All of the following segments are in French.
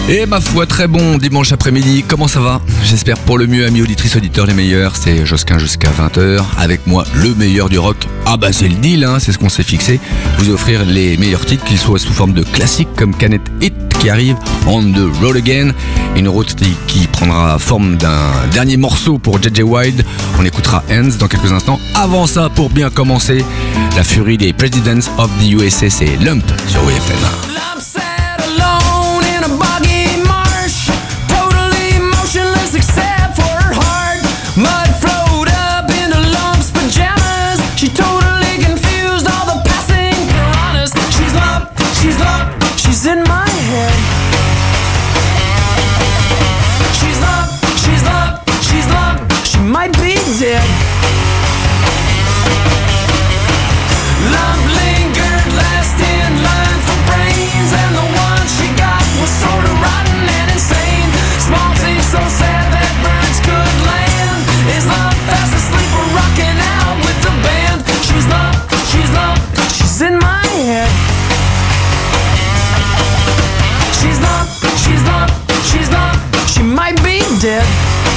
Et ma foi, très bon dimanche après-midi, comment ça va? J'espère pour le mieux, amis auditrices, auditeurs, les meilleurs. C'est Josquin jusqu'à 20h, avec moi le meilleur du rock. Ah bah c'est le deal, hein, c'est ce qu'on s'est fixé. Vous offrir les meilleurs titres, qu'ils soient sous forme de classiques comme Canet Hit qui arrive, On the Road Again, une route qui prendra forme d'un dernier morceau pour JJ Wild. On écoutera Hands dans quelques instants. Avant ça, pour bien commencer, la furie des Presidents of the USA, c'est Lump sur WFM. In my head, she's love, she might be dead. Love lingered last in line for brains, and the one she got was sort of rotten and insane. Small things so sad that birds could land. Is love fast asleep or rocking out with the band? She's love, she's in my head. She's love, she might be dead.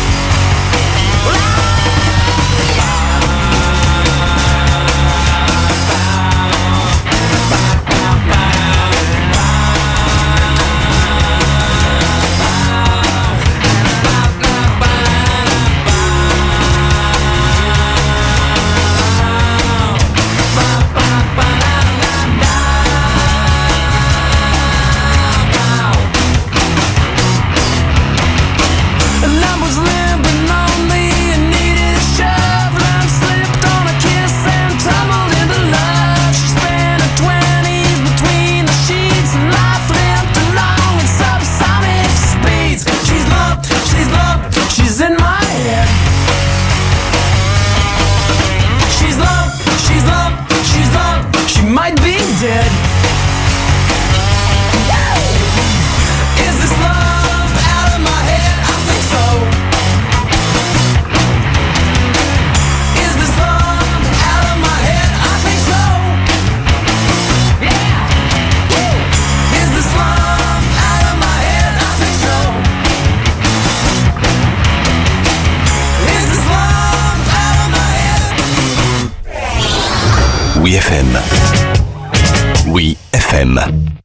Oui FM. Oui FM.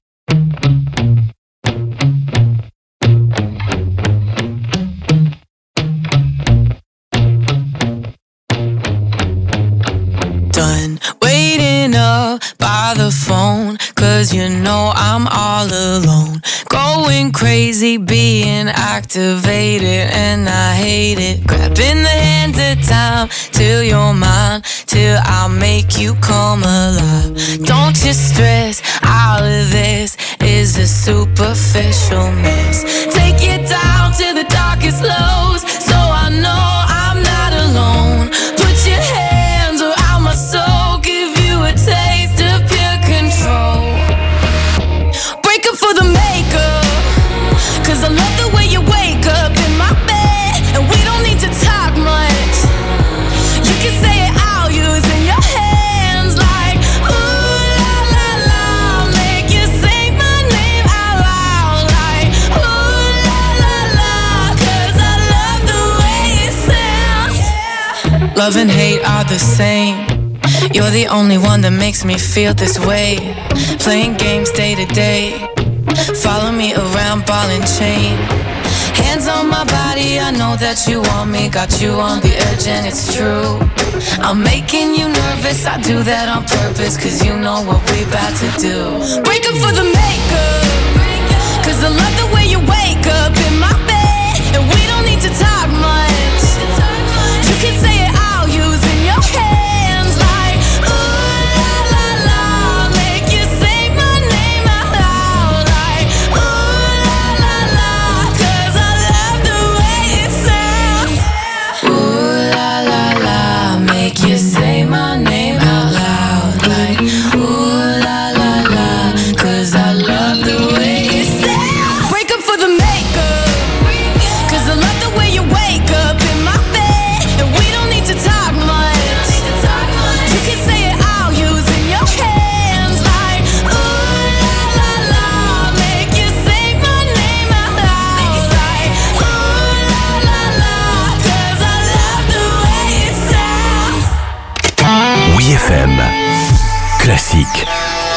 Done waiting up by the phone, 'cause you know I'm all alone. Going crazy, being activated, and I hate it. Grabbing the hands of time till you're mine, till I make you come alive. Don't you stress, all of this is a superficial mess. Take you down to the darkest lows, so I know I'm not alone. Put your hands around my soul, give you a taste of pure control. Break up for the makeup, 'cause I love the way you wake up in my bed, and we don't need to talk much. You can say it all using your hands, like ooh la la la, make you say my name out loud, like ooh la la la, 'cause I love the way it sounds. Love and hate are the same. You're the only one that makes me feel this way. Playing games day to day, follow me around, ball and chain. Hands on my body, I know that you want me. Got you on the edge and it's true. I'm making you nervous, I do that on purpose, 'cause you know what we about to do. Break up for the makeup, 'cause I love the way you wake up in my bed, and we don't need to talk much. You can say it all using your hands, like ooh la la la, make you say my name out loud, like ooh la la la, 'cause I love the way it sounds. Ooh la la la, make you say my name out loud, like ooh la la la, 'cause I love the way it sounds. Break up for the makeup, FM. Classique.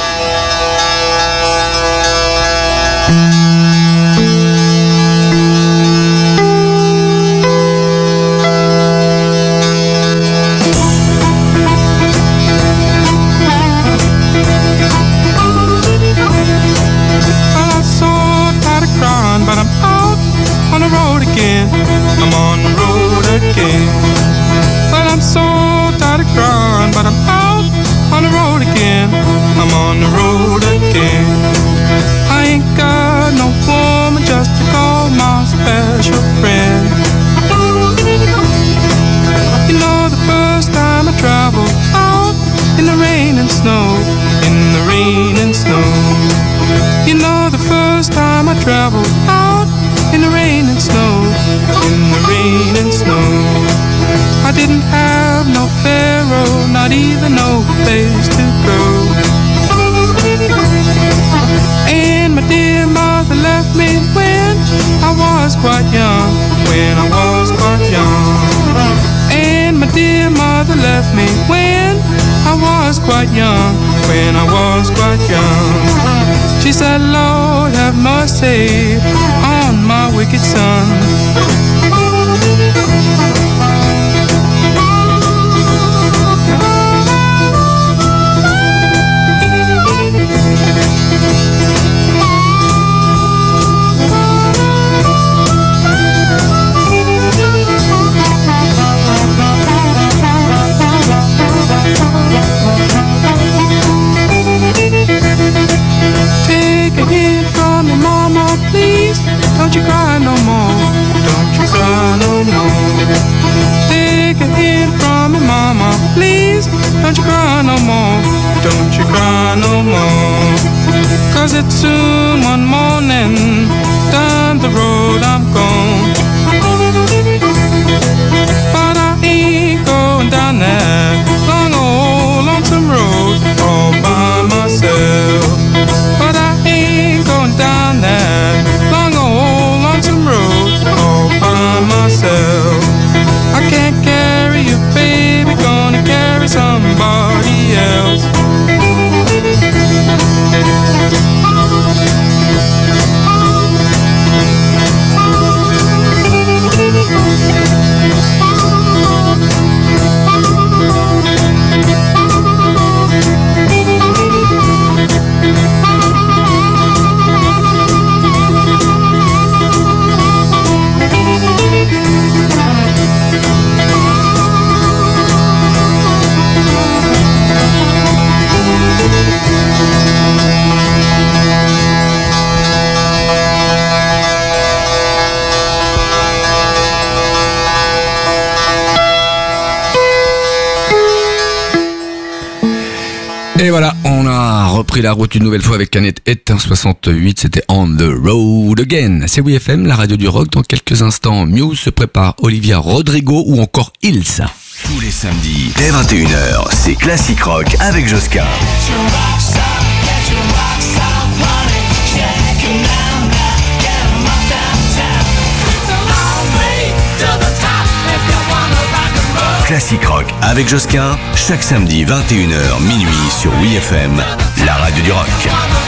But I'm out on the road again. I'm on the road again. But I'm so tired of crying. But I'm out on the road again. I'm on the road again. I ain't got no woman just to call my special friend. You know the first time I traveled out in the rain and snow. In the rain and snow. You know the first time I traveled out in the rain and snow, in the rain and snow. I didn't have no pharaoh, not even no place to go. And my dear mother left me when I was quite young, when I was quite young. And my dear mother left me when I was quite young, when I was quite young. She said, Lord, have mercy on my wicked son. Take a hint from me, mama, please. Don't you cry no more. Don't you cry no more. Take a hint from me, mama, please. Don't you cry no more. Don't you cry no more. 'Cause it's soon one morning. Down the road I'm gone. But I ain't going down that long old lonesome road all by myself. But I ain't going down that long old lonesome road all by myself. I can't carry you, baby, gonna carry somebody else. Et voilà, on a repris la route une nouvelle fois avec Canet et 68, c'était On the Road Again. C'est WeFM, la radio du rock. Dans quelques instants, Muse se prépare, Olivia Rodrigo ou encore Hills. Tous les samedis, dès 21h, c'est Classic Rock avec Josquin. Classic Rock avec Josquin, chaque samedi 21h minuit sur WeFM, la radio du rock.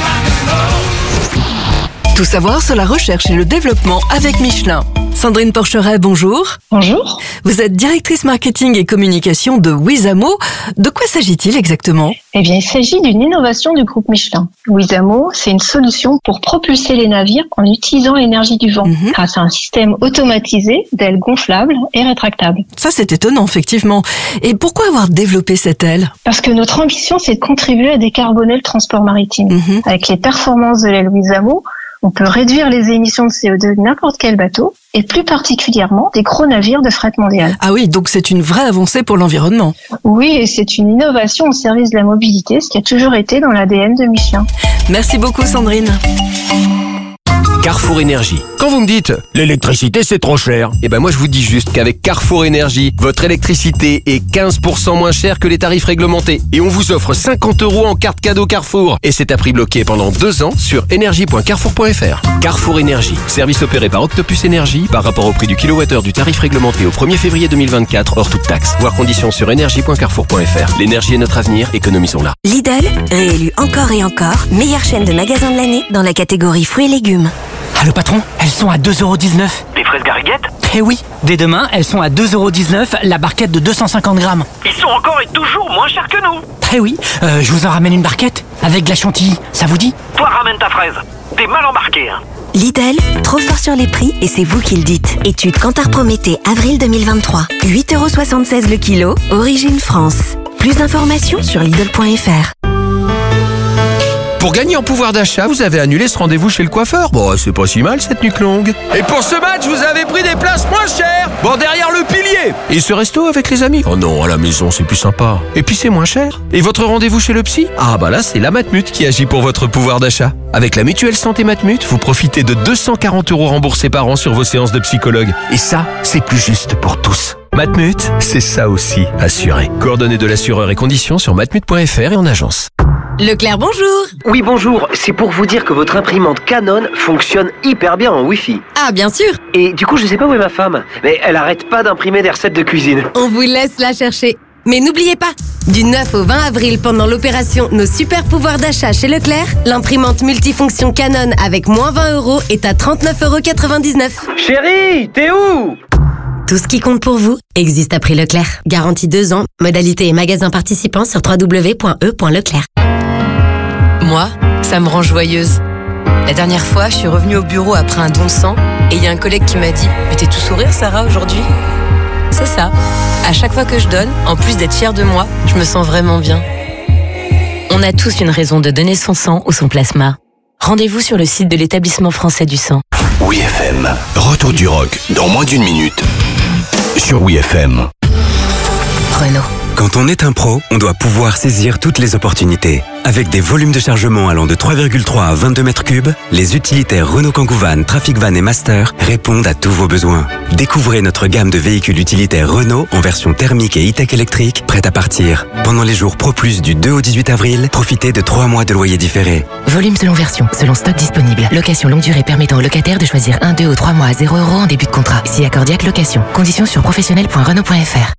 Tout savoir sur la recherche et le développement avec Michelin. Sandrine Porcheret, bonjour. Bonjour. Vous êtes directrice marketing et communication de Wizamo. De quoi s'agit-il exactement ? Eh bien, il s'agit d'une innovation du groupe Michelin. Wizamo, c'est une solution pour propulser les navires en utilisant l'énergie du vent, grâce à un système automatisé d'ailes gonflables et rétractables. Ça, c'est étonnant, effectivement. Et pourquoi avoir développé cette aile ? Parce que notre ambition, c'est de contribuer à décarboner le transport maritime. Avec les performances de l'aile Wizamo, on peut réduire les émissions de CO2 de n'importe quel bateau, et plus particulièrement des gros navires de fret mondial. Ah oui, donc c'est une vraie avancée pour l'environnement. Oui, et c'est une innovation au service de la mobilité, ce qui a toujours été dans l'ADN de Michelin. Merci beaucoup, Sandrine. Carrefour Énergie. Quand vous me dites « l'électricité c'est trop cher », eh ben moi je vous dis juste qu'avec Carrefour Énergie, votre électricité est 15% moins chère que les tarifs réglementés. Et on vous offre 50 € en carte cadeau Carrefour. Et c'est à prix bloqué pendant 2 ans sur énergie.carrefour.fr. Carrefour Énergie, service opéré par Octopus Énergie par rapport au prix du kilowattheure du tarif réglementé au 1er février 2024 hors toute taxe. Voir conditions sur énergie.carrefour.fr. L'énergie est notre avenir, économisons-la. Lidl, réélu encore et encore, meilleure chaîne de magasins de l'année dans la catégorie fruits et légumes. Allô patron, elles sont à 2,19 €. Les fraises Garriguette ? Eh oui, dès demain, elles sont à 2,19 € la barquette de 250 grammes. Ils sont encore et toujours moins chers que nous. Eh oui, je vous en ramène une barquette avec de la chantilly, ça vous dit? Toi ramène ta fraise, t'es mal embarqué. Hein. Lidl, trop fort sur les prix et c'est vous qui le dites. Étude Kantar Prométhée, avril 2023. 8,76 € le kilo, origine France. Plus d'informations sur Lidl.fr. Pour gagner en pouvoir d'achat, vous avez annulé ce rendez-vous chez le coiffeur. Bon, c'est pas si mal cette nuque longue. Et pour ce match, vous avez pris des places moins chères. Bon, derrière le pilier. Et ce resto avec les amis. Oh non, à la maison, c'est plus sympa. Et puis c'est moins cher. Et votre rendez-vous chez le psy? Ah bah là, c'est la Matmut qui agit pour votre pouvoir d'achat. Avec la mutuelle santé Matmut, vous profitez de 240 € remboursés par an sur vos séances de psychologue. Et ça, c'est plus juste pour tous. Matmut, c'est ça aussi, assuré. Coordonnées de l'assureur et conditions sur matmut.fr et en agence. Leclerc, bonjour. Oui, bonjour. C'est pour vous dire que votre imprimante Canon fonctionne hyper bien en Wi-Fi. Ah, bien sûr. Et du coup, je sais pas où est ma femme, mais elle arrête pas d'imprimer des recettes de cuisine. On vous laisse la chercher. Mais n'oubliez pas, du 9 au 20 avril, pendant l'opération Nos super pouvoirs d'achat chez Leclerc, l'imprimante multifonction Canon avec moins 20 € est à 39,99 €. Chérie, t'es où? Tout ce qui compte pour vous existe à prix Leclerc. Garantie 2 ans, modalité et magasin participants sur www.e.leclerc. Moi, ça me rend joyeuse. La dernière fois, je suis revenue au bureau après un don de sang et il y a un collègue qui m'a dit « Mais t'es tout sourire, Sarah, aujourd'hui ?» C'est ça. À chaque fois que je donne, en plus d'être fière de moi, je me sens vraiment bien. On a tous une raison de donner son sang ou son plasma. Rendez-vous sur le site de l'Établissement français du sang. WeFM, retour du rock dans moins d'1 minute sur WeFM. Renault. Quand on est un pro, on doit pouvoir saisir toutes les opportunités. Avec des volumes de chargement allant de 3,3 à 22 mètres cubes, les utilitaires Renault Kangoo Van, Traffic Van et Master répondent à tous vos besoins. Découvrez notre gamme de véhicules utilitaires Renault en version thermique et e-tech électrique, prête à partir. Pendant les jours Pro Plus du 2 au 18 avril, profitez de 3 mois de loyer différé. Volume selon version, selon stock disponible. Location longue durée permettant aux locataires de choisir 1, 2 ou 3 mois à 0 € en début de contrat. Si accordiaque location. Conditions sur professionnel.renault.fr.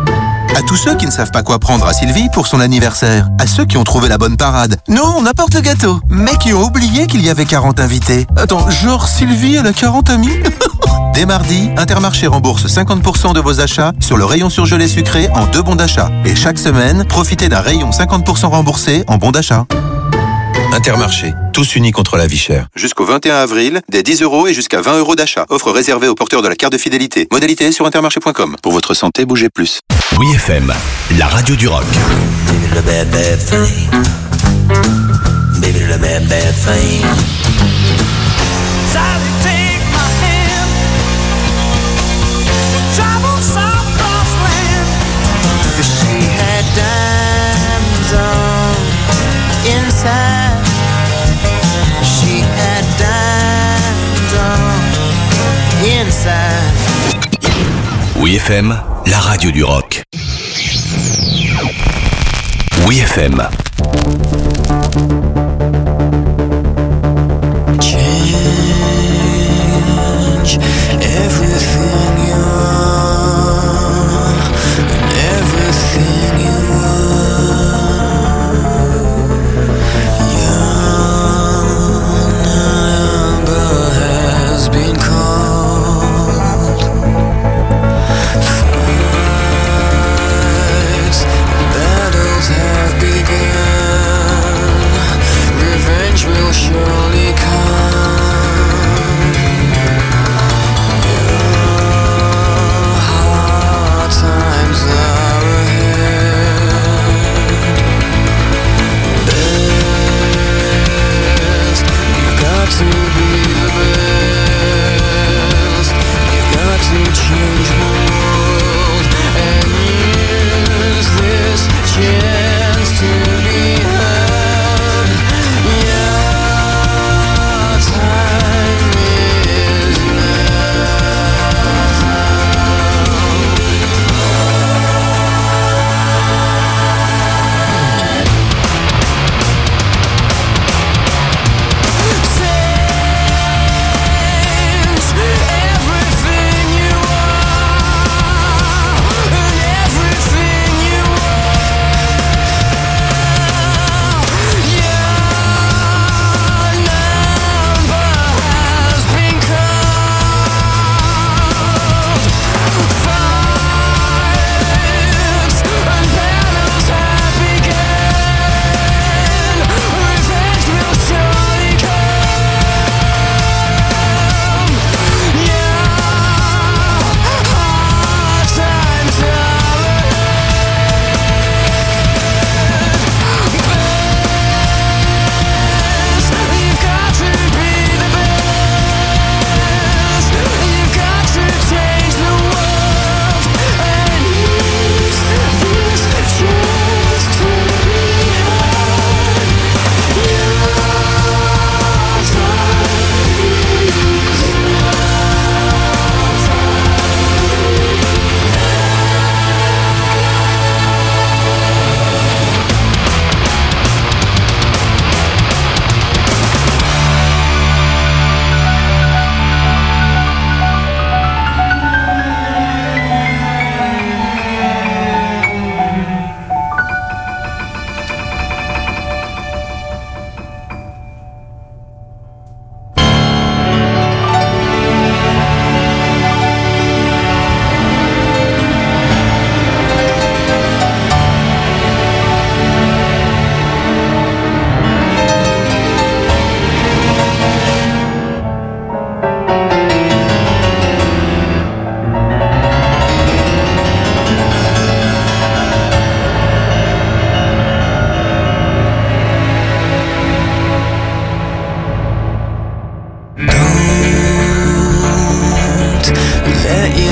À tous ceux qui ne savent pas quoi prendre à Sylvie pour son anniversaire. À ceux qui ont trouvé la bonne parade. Non, on apporte le gâteau. Mais qui ont oublié qu'il y avait 40 invités. Attends, genre Sylvie, elle a 40 amis? Dès mardi, Intermarché rembourse 50% de vos achats sur le rayon surgelé sucré en 2 bons d'achat. Et chaque semaine, profitez d'un rayon 50% remboursé en bons d'achat. Intermarché, tous unis contre la vie chère. Jusqu'au 21 avril, des 10 € et jusqu'à 20 € d'achat. Offre réservée aux porteurs de la carte de fidélité. Modalité sur intermarché.com. Pour votre santé, bougez plus. WeFM, la radio du rock. Baby, the bad, bad thing. Baby, the bad, bad thing. Sally, take my hand. Travel some cross land. She had diamonds on inside. She had diamonds on inside. WeFM, la radio du rock. WeFM. Change everything you are and everything you are. Your number has been called. Fights, battles have begun.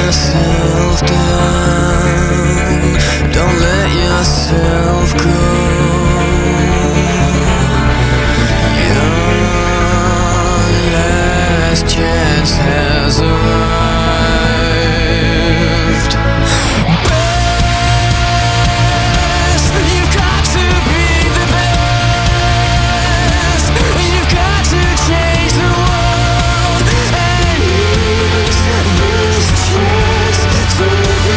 yourself down. Don't let yourself go. Your last chance has arrived. You've got to be the best. You've got to change the world and use this chance to be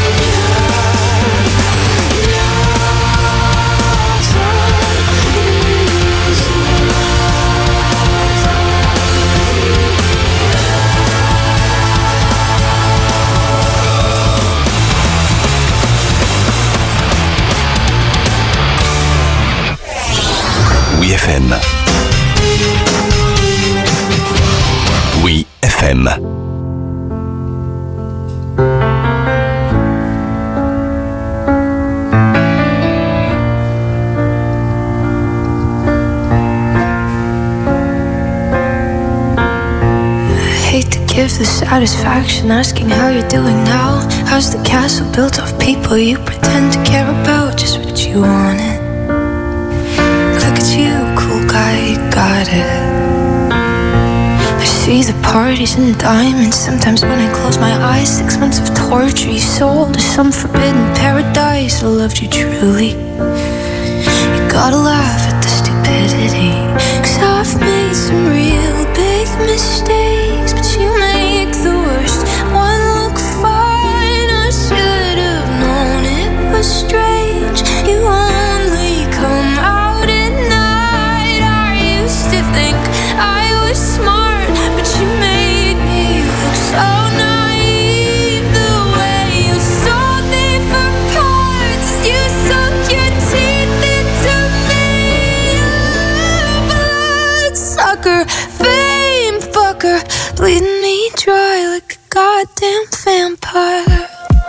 Oui FM. Oui FM. Give the satisfaction asking how you're doing now. How's the castle built of people you pretend to care about? Just what you wanted. Look at you, cool guy, you got it. I see the parties and diamonds. Sometimes when I close my eyes, 6 months of torture you sold to some forbidden paradise. I loved you truly. You gotta laugh at the stupidity, 'cause I've made some real big mistakes, but you make the worst one look fine. I should have known it was strange. You only come out at night. I used to think I was smart, but you made me look so naive. The way you sold me for parts, you sunk your teeth into me. Bloodsucker, fame fucker, bleeding me dry like a goddamn vampire.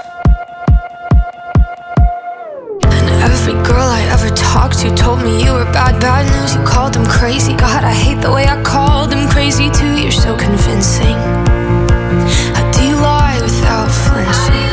And every girl I ever talked to told me you were bad, bad news. You called them crazy. God, I hate the way I called them crazy too. You're so convincing. How do you lie without flinching?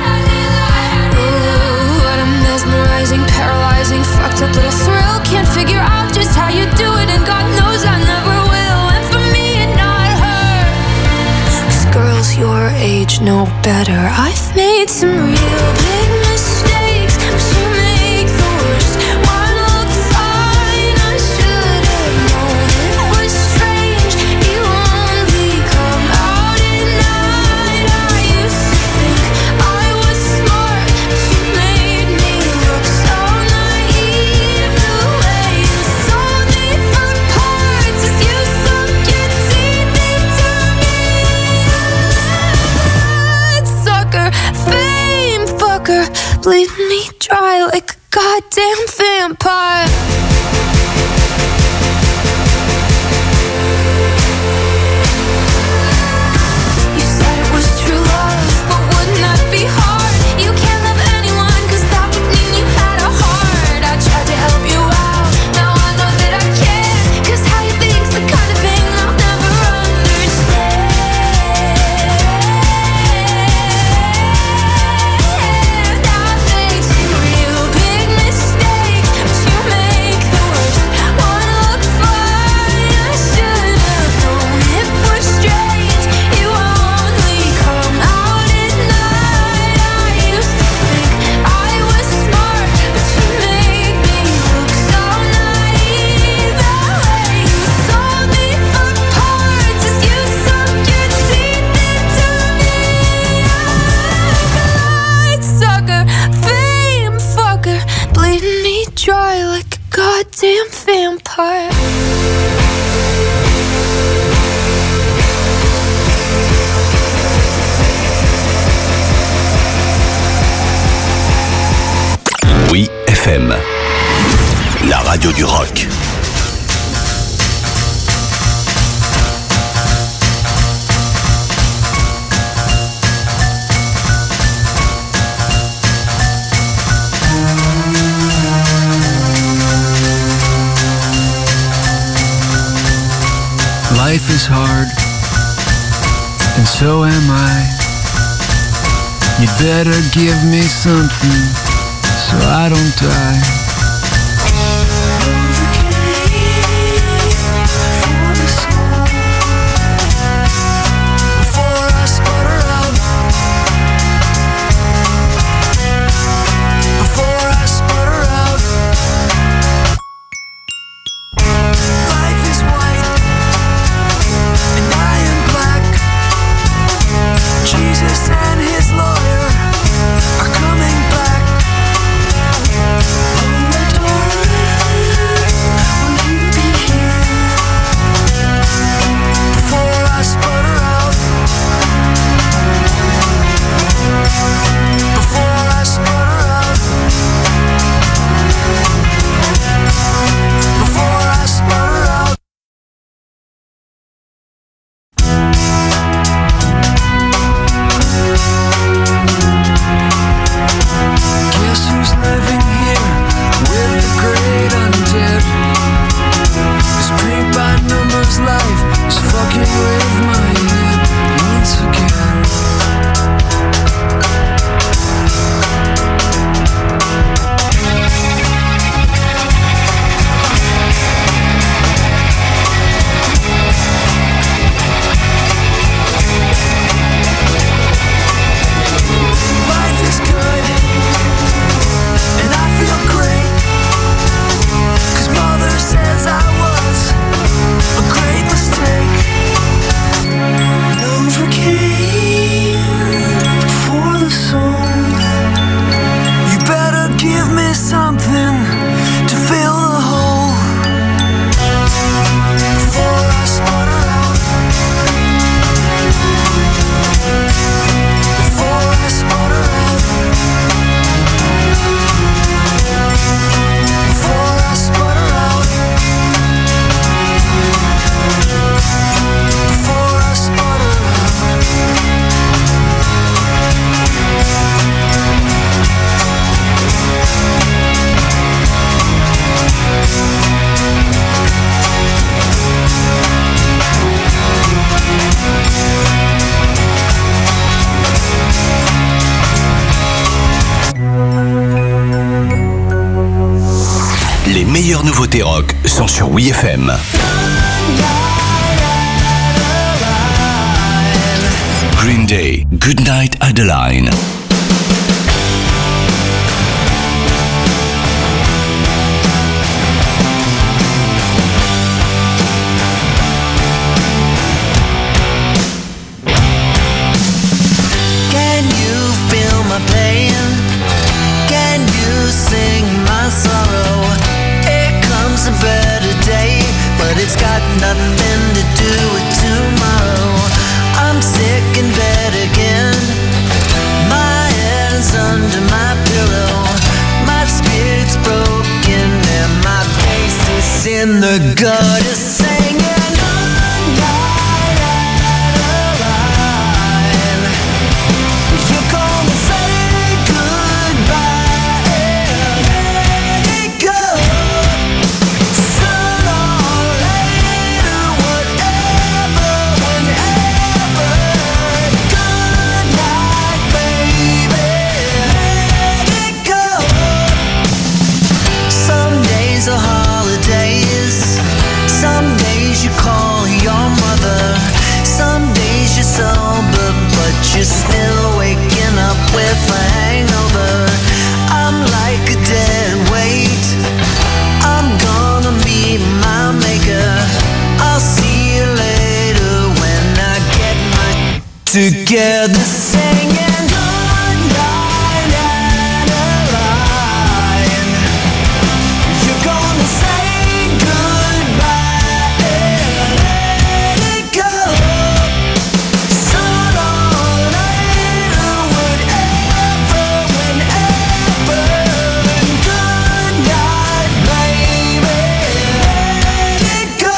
Ooh, what a mesmerizing, paralyzing, fucked up little thrill. Can't figure out just how you do it, and God knows I never will. And for me and not her, 'cause girls your age know better. I've made some real big mistakes, but you make the worst one look fine. I should have known it was strange. You only come out at night. I used to think I was smart, but you made me look so naive. The way you sold me for parts is you sunk your teeth into me. Bloodsucker, fame fucker, bleeding me dry like a goddamn vampire. You said it was true love, but wouldn't that be hard? You can't love anyone, 'cause that would mean you had a heart. I tried to help you out, now I know that I can't, 'cause how you think's the kind of thing I'll never understand. I've made some real big mistakes, but you make the worst one look fine. I should have known it was strange. You only come out at night. I used to think I was smart, but you made me look so naive. The way you sold me for parts is you sunk your teeth into me. Bloodsucker, fame fucker, bleeding me dry like a goddamn vampire. Oui FM. La radio du rock. Life is hard, and so am I. better give me something so I don't die. Jesus and his lawyer are coming back. Oh, my darling, will you be here before I sputter out? Before I sputter out. Before I sputter out. Guess who's living here with the great undead? This paint by numbers life is fucking with my head once again. Life is good and I feel great, 'cause mother says I was a great mistake. Novocaine for the soul. You better give me something to fill the hole before I sputter out. Before I sputter out. Before I sputter out. Before I sputter out. Les meilleures nouveautés rock sont sur WeFM. Green Day, Goodnight Adeline. Can you feel my pain? Can you sing my sorrow? Here comes a better day, but it's got nothing to do with tomorrow. I'm sick in bed again. My head's under my pillow. My spirit's broken and my face is in the gutter singing. You're gonna say goodbye and let it go. Sooner or later, whatever, whenever. Good night, baby, let it go. Some days are holidays. Some days you call your mother. Some days you're sober, but you're still waking up with a hangover. I'm like a dead weight. I'm gonna meet my maker. I'll see you later when I get my together singing. Goodnight, Adeline. You're gonna say goodbye and let it go. Sooner or later, whatever, whenever. Good night, baby, let it go.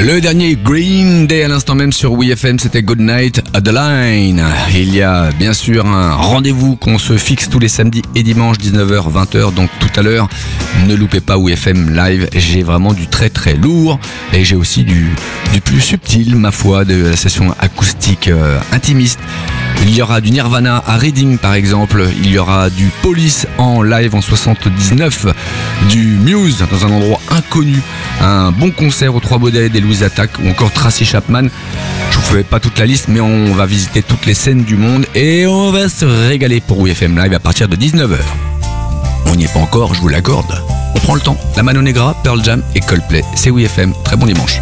Le dernier Green Day à l'instant même sur WeFM, c'était Good Night at the Line. Il y a bien sûr un rendez-vous qu'on se fixe tous les samedis et dimanches 19h, 20h. Donc tout à l'heure, ne loupez pas WeFM Live. J'ai vraiment du très très lourd et j'ai aussi du plus subtil, ma foi, de la session acoustique intimiste. Il y aura du Nirvana à Reading par exemple. Il y aura du Police en live en 79, du Muse dans un endroit inconnu, un bon concert aux Trois Baudets, des Louis Attack ou encore Tracy Chapman. Je vous fais pas toute la liste, mais on va visiter toutes les scènes du monde et on va se régaler pour WeFM Live à partir de 19h. On n'y est pas encore, je vous l'accorde. On prend le temps. La Mano Negra, Pearl Jam et Coldplay. C'est WeFM. Très bon dimanche.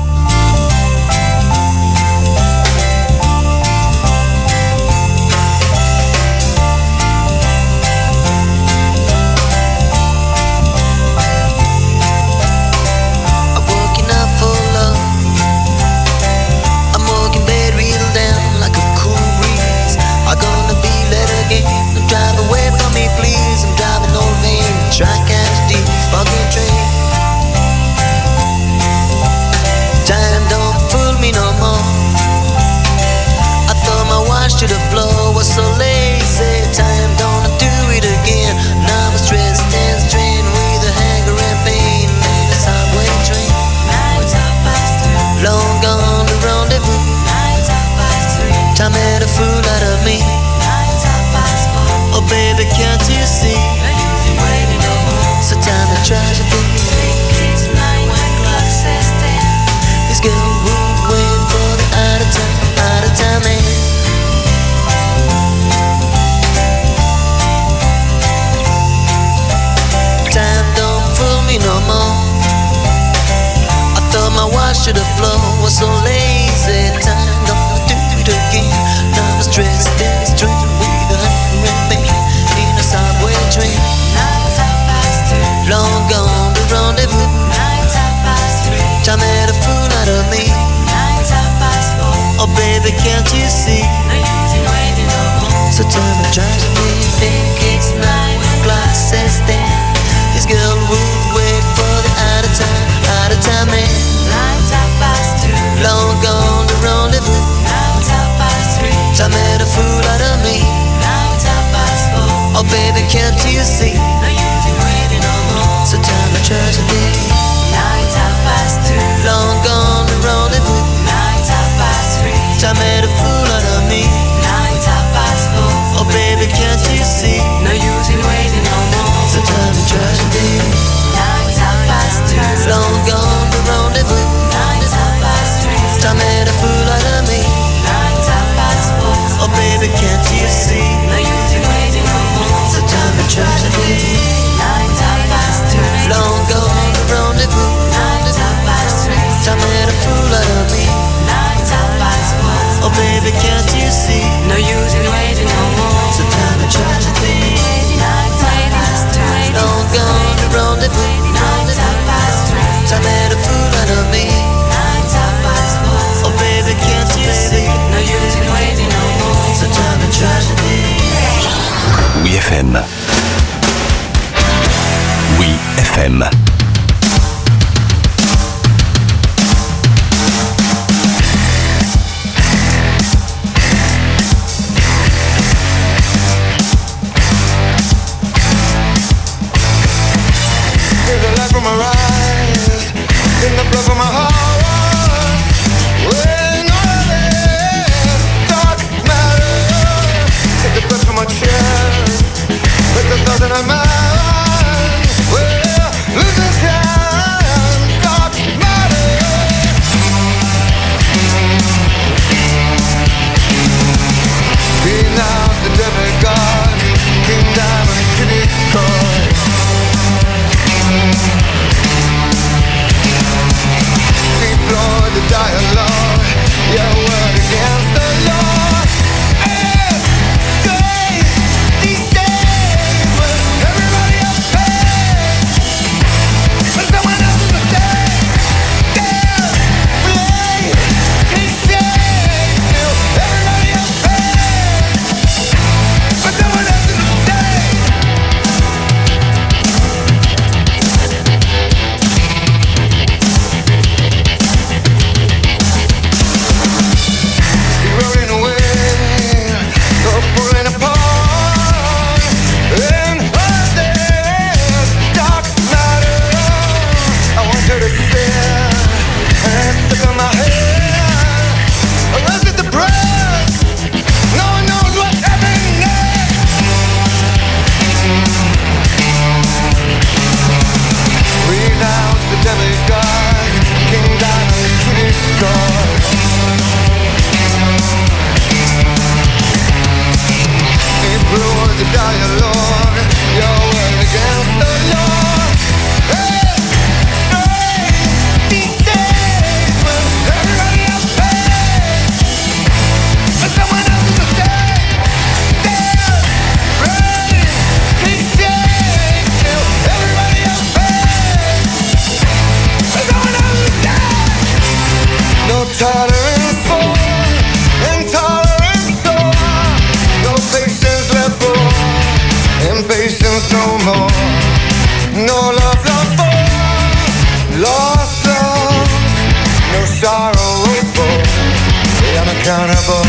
To the floor was so lazy. Time don't do it again. Now I'm stressed and strained with a hanger and pain. In a subway train. Nights are past 3. Long gone the rendezvous. Nights are past 3. Time made a fool out of me. Nights are past 4. Oh baby, can't you see? Waiting no more. So time to tragedy. It's 9 when clock says 10. This girl would wait for the out of time man. No more. I thought my watch to the floor was so lazy. Time don't do it again. Now I'm stressed and strained with a hanger and pain. In a subway train. Nights are past 3. Long gone the rendezvous. Nights are past 3. Time made a fool out of me. Nights are past 4. Oh baby, can't you see? No use in waiting no more. So tell me, try to me. Think it's 9 when clock says 10. This girl would wait for the out of time man. Nights are past 2. Long gone the rendezvous. Nights are past 3. Time made a fool out of me. Nights are past 4. Oh baby, can't you see? No use in waiting no more. So time to tragedy. Nights are past 2. Long gone the rendezvous. Nights are past 3. Time made a fool out of me. Nights are past 4. Oh baby, can't you see? No use in waiting no more. So time to tragedy. Nights are past 2. Long gone the rendezvous. Nights are past 3. Time made a fool out of me. Nights are past 4. Oh baby, can't you see? No use in waiting no more. So time to tragedy. Nights are past 2. Long gone the rendezvous. Nights are past 3. Time made a fool out of me. Nights are past 4. Oh baby, can't you see? No use in waiting no more. So time to tragedy. Nights are past 2. Long gone the rendezvous. Nights are past 3. Time made a fool out of me. Nights are past 4. Oh baby, can't you see? No use in waiting no more. So time to tragedy. WeFM. WeFM. From my rise, in the blood from my heart, when all this dark matter, take the breath from my chest, let the thoughts in my mind, well, losing time, dark matter. Denounce the demigods, King Diamond to destroy. Deploy the dialogue, your word against the law. Escape these days when every Intolerance for, intolerance for. No patience left for, impatience no more. No love lost for, lost loves. No sorrow for, the unaccountable.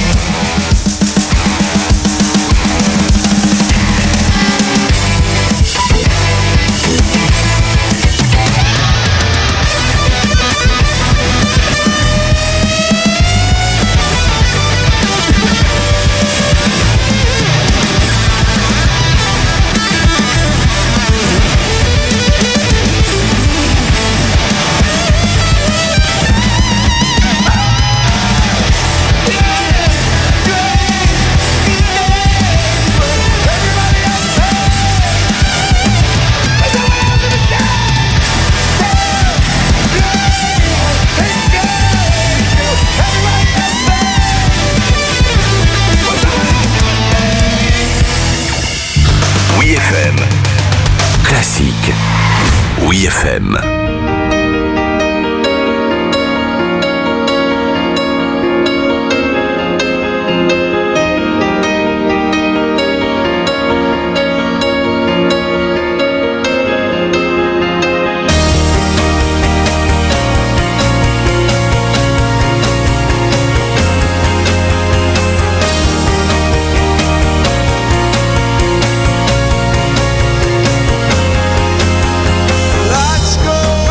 Oui FM. Classique. Oui FM. Let's go.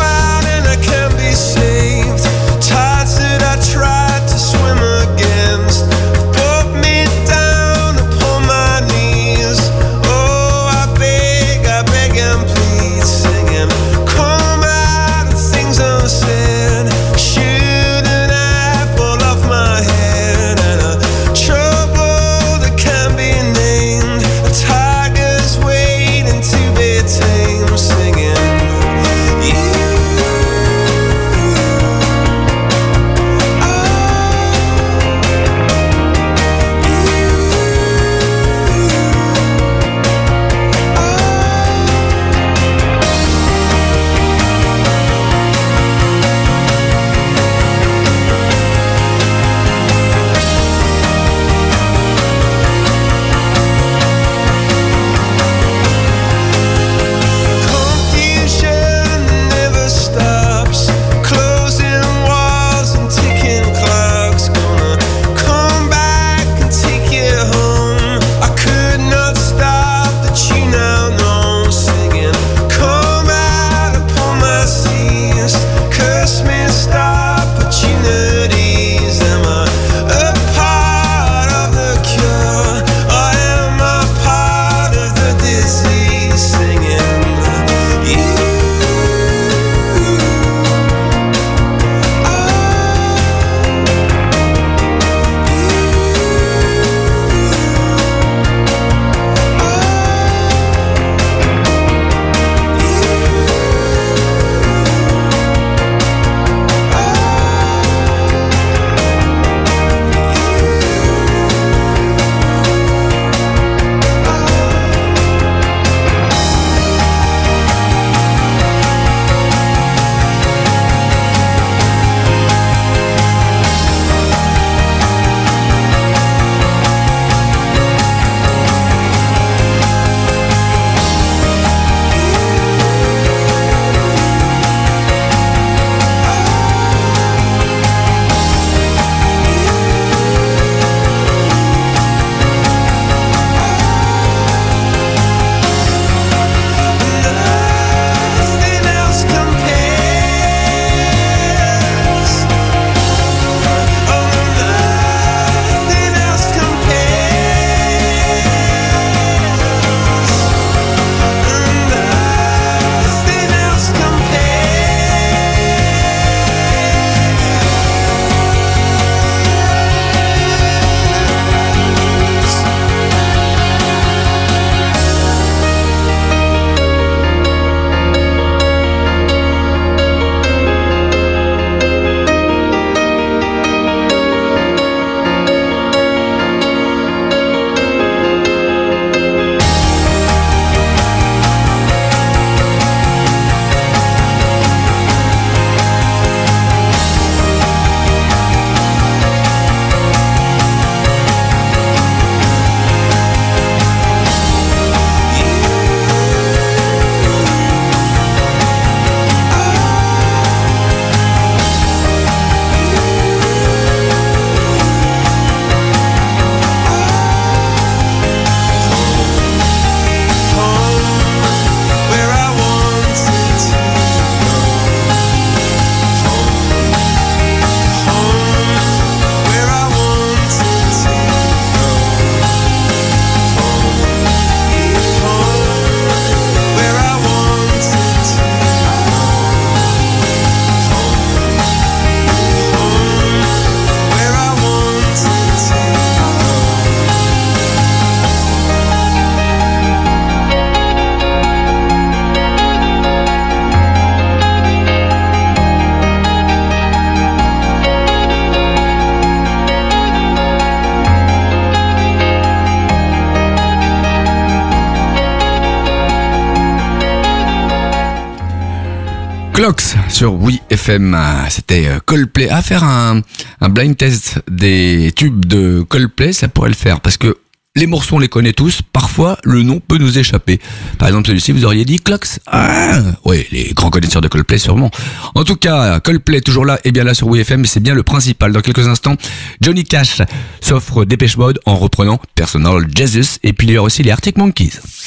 Clocks sur WeFM, c'était Coldplay. À faire un blind test des tubes de Coldplay, ça pourrait le faire parce que les morceaux on les connaît tous, parfois le nom peut nous échapper. Par exemple celui-ci, vous auriez dit Clocks. Oui, les grands connaisseurs de Coldplay sûrement. En tout cas, Coldplay toujours là et bien là sur WeFM, mais c'est bien le principal. Dans quelques instants, Johnny Cash s'offre Dépêche Mode en reprenant Personal Jesus, et puis il y aura aussi les Arctic Monkeys.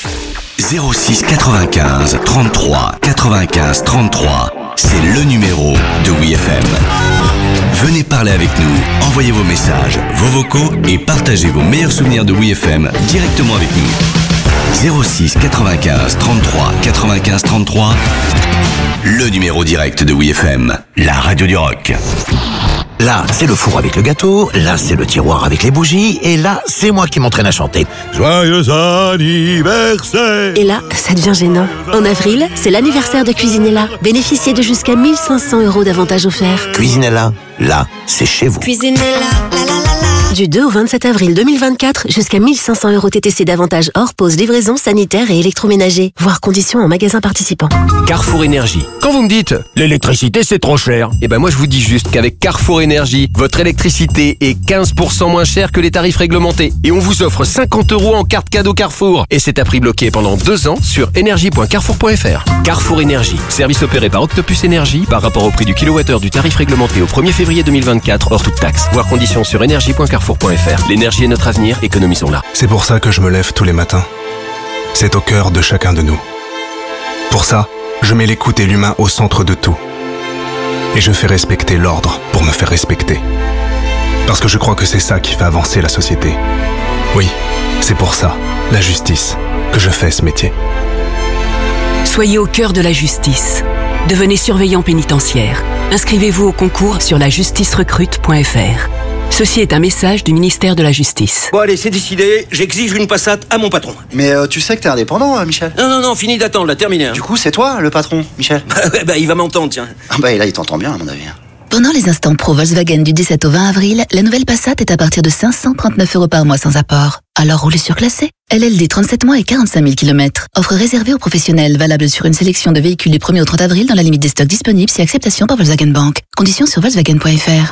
06 95 33 95 33, c'est le numéro de WeFM. Venez parler avec nous, envoyez vos messages, vos vocaux et partagez vos meilleurs souvenirs de WeFM directement avec nous. 06 95 33 95 33, le numéro direct de WeFM, la radio du rock. Là, c'est le four avec le gâteau, là, c'est le tiroir avec les bougies, et là, c'est moi qui m'entraîne à chanter. Joyeux anniversaire! Et là, ça devient gênant. En avril, c'est l'anniversaire de Cuisinella. Bénéficiez de jusqu'à 1 500 € d'avantages offerts. Cuisinella, là, c'est chez vous. Cuisinella, la la la la. Du 2 au 27 avril 2024, jusqu'à 1 500 € TTC d'avantages hors pause, livraison, sanitaire et électroménager. Voir conditions en magasin participant. Carrefour Énergie. Quand vous me dites l'électricité c'est trop cher, eh ben moi je vous dis juste qu'avec Carrefour Énergie, votre électricité est 15% moins chère que les tarifs réglementés. Et on vous offre 50 € en carte cadeau Carrefour. Et c'est à prix bloqué pendant 2 ans sur énergie.carrefour.fr. Carrefour Énergie. Service opéré par Octopus Énergie par rapport au prix du kilowattheure du tarif réglementé au 1er février 2024 hors toute taxe. Voir conditions sur énergie.carrefour.fr. L'énergie est notre avenir, économisons-la. C'est pour ça que je me lève tous les matins. C'est au cœur de chacun de nous. Pour ça, je mets l'écoute et l'humain au centre de tout. Et je fais respecter l'ordre pour me faire respecter. Parce que je crois que c'est ça qui fait avancer la société. Oui, c'est pour ça, la justice, que je fais ce métier. Soyez au cœur de la justice. Devenez surveillant pénitentiaire. Inscrivez-vous au concours sur lajusticerecrute.fr. Ceci est un message du ministère de la Justice. Bon allez, c'est décidé, j'exige une passate à mon patron. Mais tu sais que t'es indépendant, Michel. Non, fini d'attendre, là, terminé. Du coup, c'est toi, le patron, Michel. Bah, il va m'entendre, tiens. Et là, il t'entend bien, à mon avis. Pendant les instants pro Volkswagen du 17 au 20 avril, la nouvelle Passat est à partir de 539 € par mois sans apport. Alors roulez surclassé. LLD 37 mois et 45 000 km. Offre réservée aux professionnels, valable sur une sélection de véhicules du 1er au 30 avril dans la limite des stocks disponibles si acceptation par Volkswagen Bank. Conditions sur Volkswagen.fr.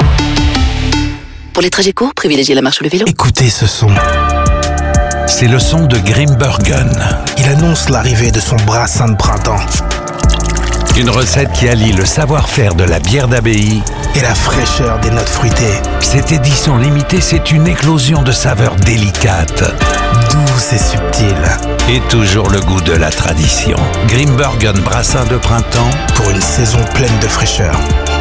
Pour les trajets courts, privilégiez la marche ou le vélo. Écoutez ce son. C'est le son de Grimbergen. Il annonce l'arrivée de son brassin de printemps. Une recette qui allie le savoir-faire de la bière d'abbaye et la fraîcheur des notes fruitées. Cette édition limitée, c'est une éclosion de saveurs délicates, douces et subtiles. Et toujours le goût de la tradition. Grimbergen brassin de printemps pour une saison pleine de fraîcheur.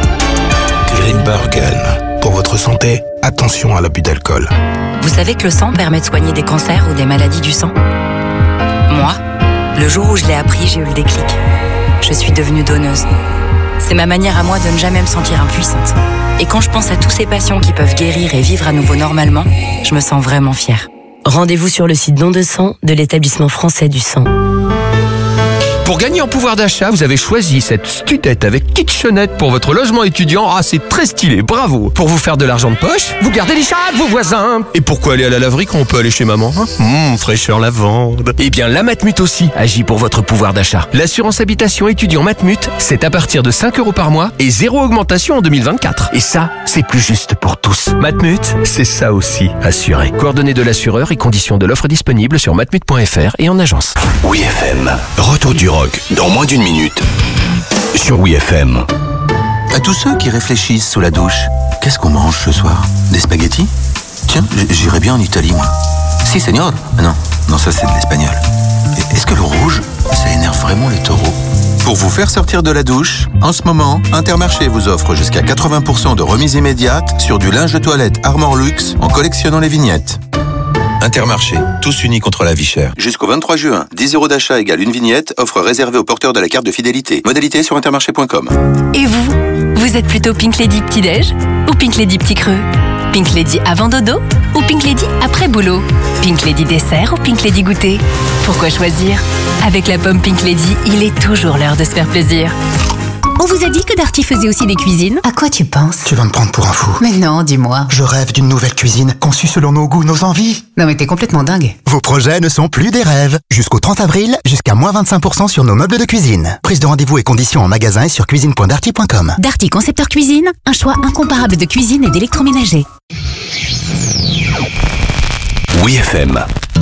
Grimbergen. Pour votre santé, attention à l'abus d'alcool. Vous savez que le sang permet de soigner des cancers ou des maladies du sang? Moi, le jour où je l'ai appris, j'ai eu le déclic. Je suis devenue donneuse. C'est ma manière à moi de ne jamais me sentir impuissante. Et quand je pense à tous ces patients qui peuvent guérir et vivre à nouveau normalement, je me sens vraiment fière. Rendez-vous sur le site Don de sang de l'établissement français du sang. Pour gagner en pouvoir d'achat, vous avez choisi cette studette avec kitchenette pour votre logement étudiant. Ah, c'est très stylé, bravo. Pour vous faire de l'argent de poche, vous gardez les chats de vos voisins. Et pourquoi aller à la laverie quand on peut aller chez maman, fraîcheur lavande. Eh bien, la Matmut aussi agit pour votre pouvoir d'achat. L'assurance habitation étudiant Matmut, c'est à partir de 5 € par mois et 0 augmentation en 2024. Et ça, c'est plus juste pour tous. Matmut, c'est ça aussi, assuré. Coordonnées de l'assureur et conditions de l'offre disponible sur matmut.fr et en agence. WeFM, retour du rock dans moins d'une minute sur WeFM. À tous ceux qui réfléchissent sous la douche, qu'est-ce qu'on mange ce soir? Des spaghettis? Tiens, j'irais bien en Italie, moi. Si, señor. Non, ça c'est de l'espagnol. Est-ce que le rouge, ça énerve vraiment les taureaux? Pour vous faire sortir de la douche, en ce moment, Intermarché vous offre jusqu'à 80% de remise immédiate sur du linge de toilette Armor Luxe en collectionnant les vignettes. Intermarché, tous unis contre la vie chère. Jusqu'au 23 juin, 10 € d'achat égale une vignette, offre réservée aux porteurs de la carte de fidélité. Modalité sur intermarché.com. Et vous êtes plutôt Pink Lady petit-déj ou Pink Lady petit creux? Pink Lady avant dodo ou Pink Lady après boulot? Pink Lady dessert ou Pink Lady goûter? Pourquoi choisir? Avec la pomme Pink Lady, il est toujours l'heure de se faire plaisir. On vous a dit que Darty faisait aussi des cuisines? À quoi tu penses? Tu vas me prendre pour un fou. Mais non, dis-moi. Je rêve d'une nouvelle cuisine conçue selon nos goûts, nos envies. Non mais t'es complètement dingue. Vos projets ne sont plus des rêves. Jusqu'au 30 avril, jusqu'à moins 25% sur nos meubles de cuisine. Prise de rendez-vous et conditions en magasin et sur cuisine.darty.com. Darty Concepteur Cuisine, un choix incomparable de cuisine et d'électroménager. WeFM.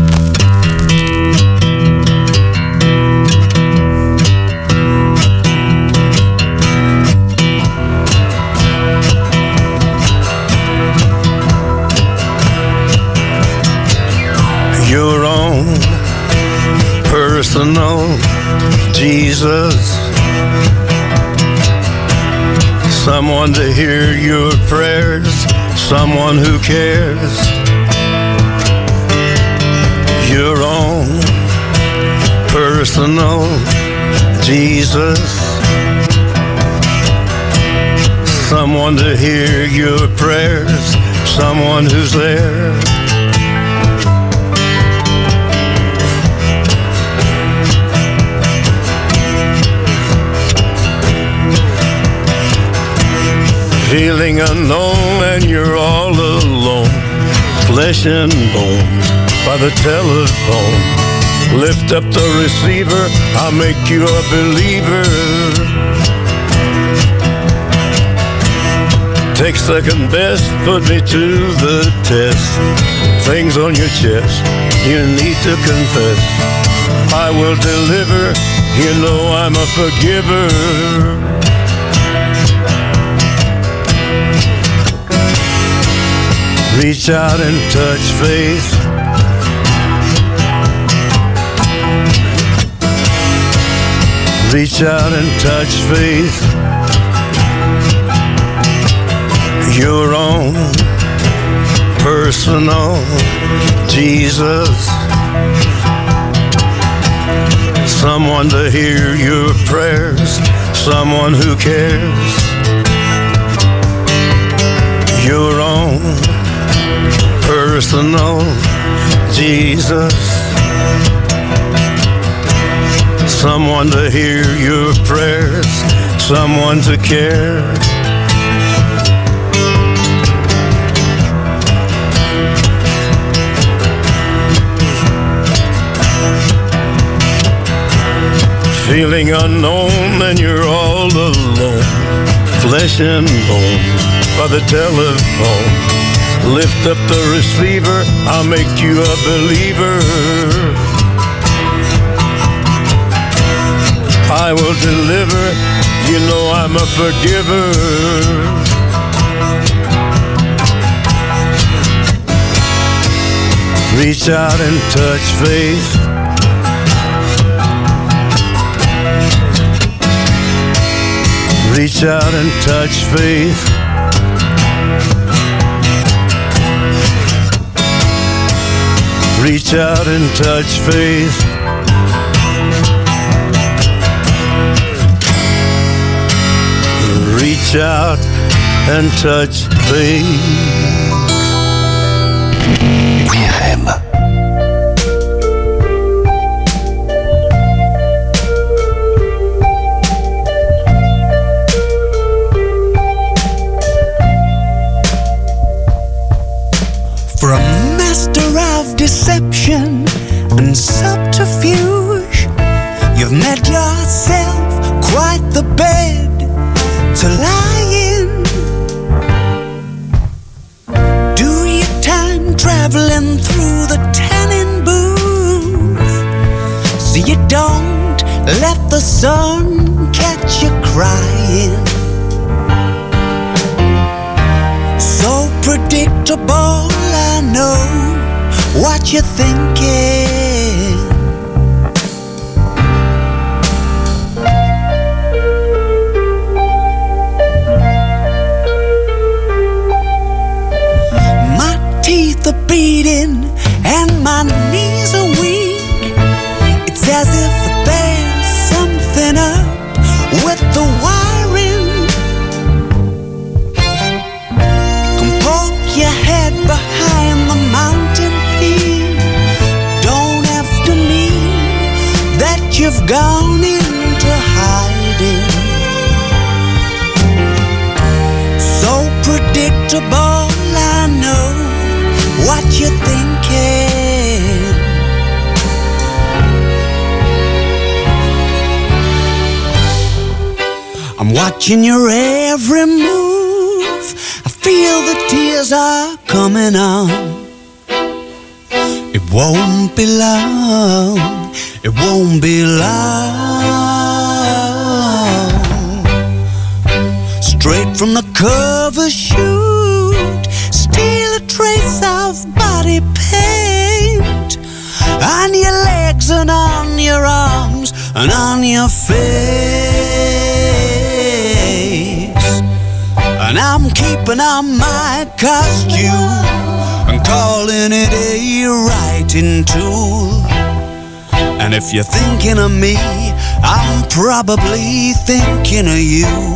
Your own personal Jesus, someone to hear your prayers, someone who cares. Your own personal Jesus, someone to hear your prayers, someone who's there. Feeling unknown and you're all alone, flesh and bone by the telephone. Lift up the receiver, I'll make you a believer. Take second best, put me to the test. Things on your chest, you need to confess. I will deliver, you know I'm a forgiver. Reach out and touch faith. Reach out and touch faith. Your own personal Jesus, someone to hear your prayers, someone who cares. Your own personal Jesus, someone to hear your prayers, someone to care. Feeling unknown and you're all alone, flesh and bone by the telephone. Lift up the receiver, I'll make you a believer. I will deliver, you know I'm a forgiver. Reach out and touch faith. Reach out and touch faith. Reach out and touch faith. Reach out and touch faith. WeFM. For a master of deception and subterfuge, you've made yourself quite the bed to lie in. Do your time traveling through the tanning booth, so you don't let the sun catch you crying. So predictable, I know what you're thinking. My teeth are beating and my knees are weak. It's as if there's something up with the wiring. Come poke your head behind the mountain peak. I'm watching your every move. I feel the tears are coming on. It won't be long. It won't be long. Straight from the cover shoot, still a trace of body paint on your legs and on your arms and on your face. And I'm keeping on my costume and calling it a writing tool. And if you're thinking of me, I'm probably thinking of you.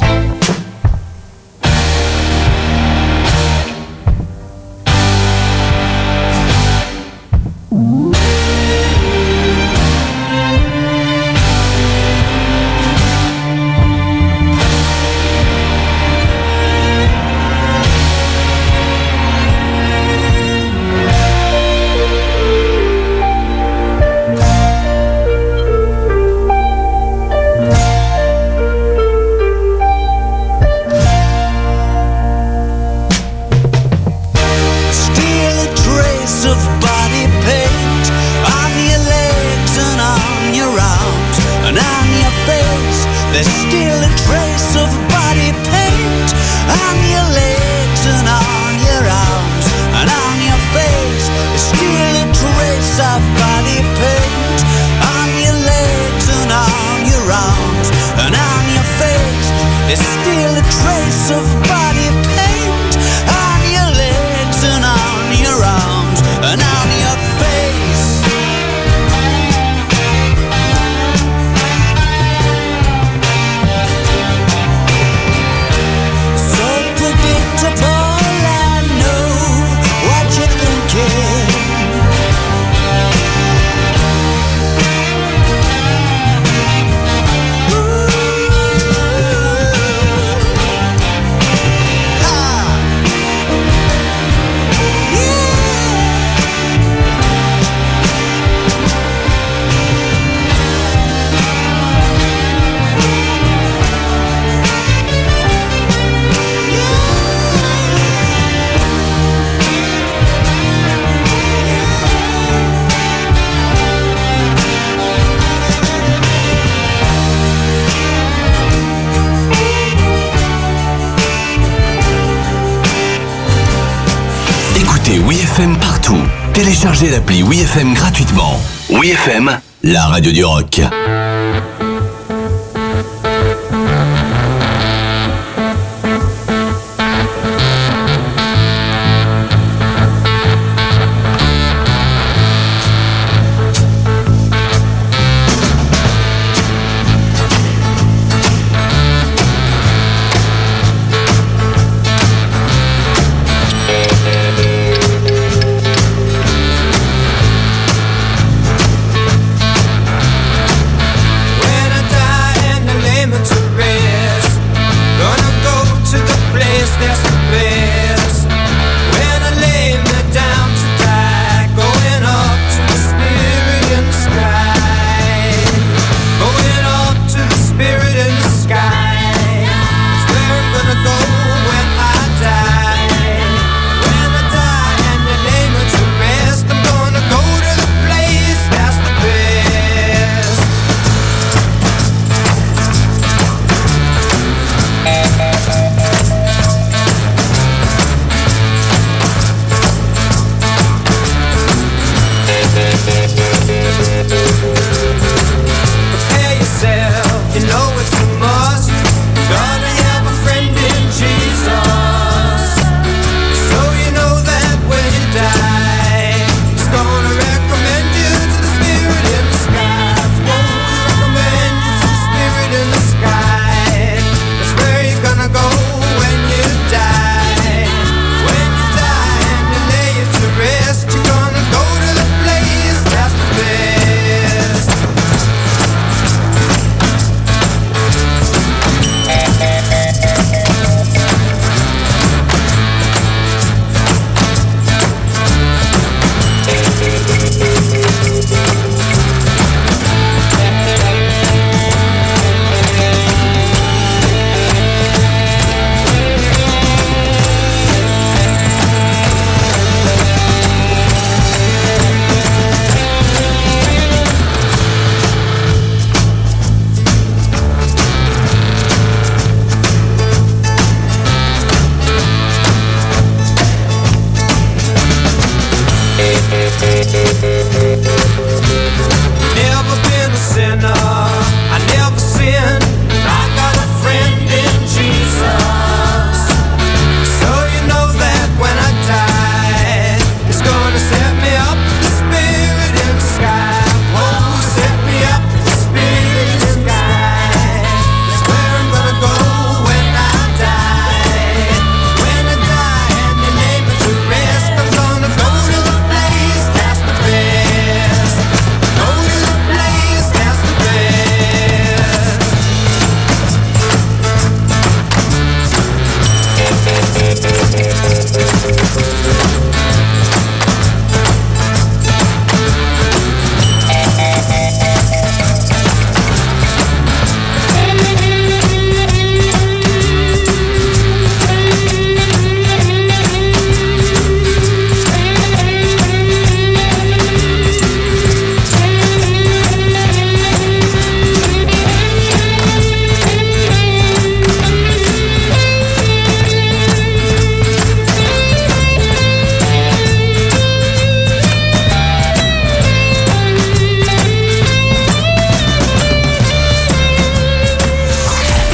WeFM partout. Téléchargez l'appli WeFM gratuitement. WeFM, la radio du rock.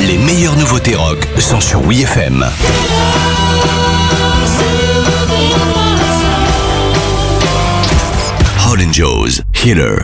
Les meilleures nouveautés rock sont sur WeFM. Hall & Joe's, Healer.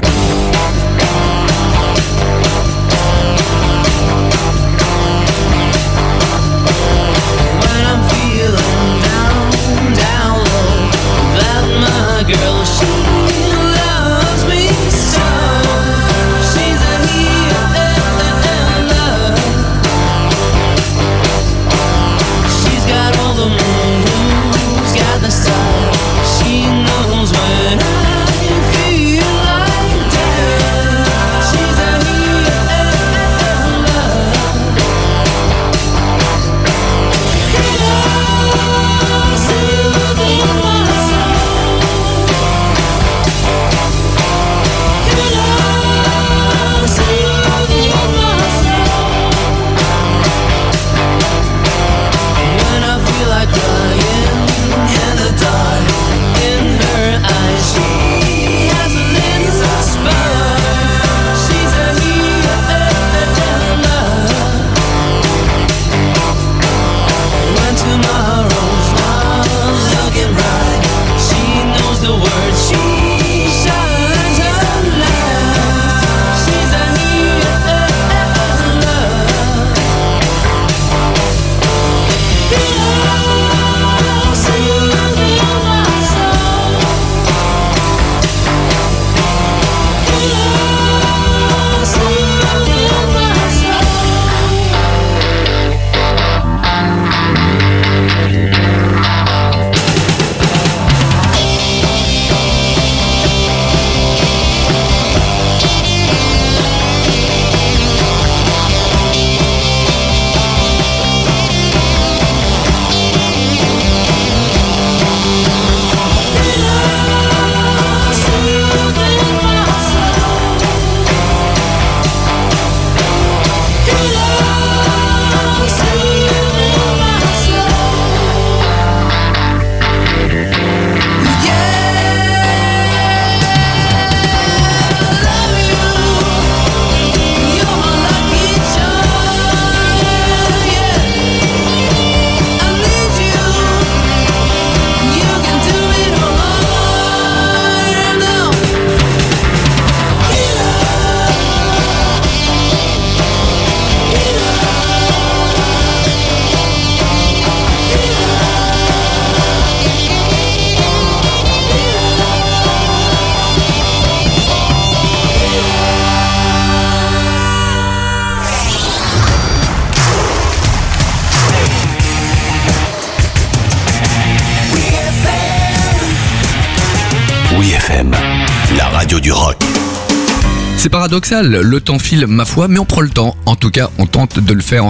WeFM, la radio du rock. C'est paradoxal, le temps file ma foi, mais on prend le temps. En tout cas, on tente de le faire